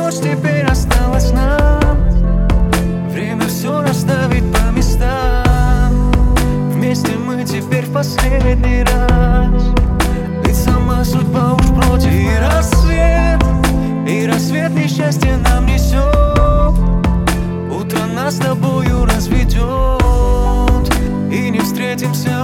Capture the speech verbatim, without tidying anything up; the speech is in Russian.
ночь теперь осталась нам. Время все расставить по местам. Вместе мы теперь в последний раз. Ведь сама судьба уж против. И рассвет, и рассвет несчастье нам несет. Утро нас с тобою разведет, и не встретимся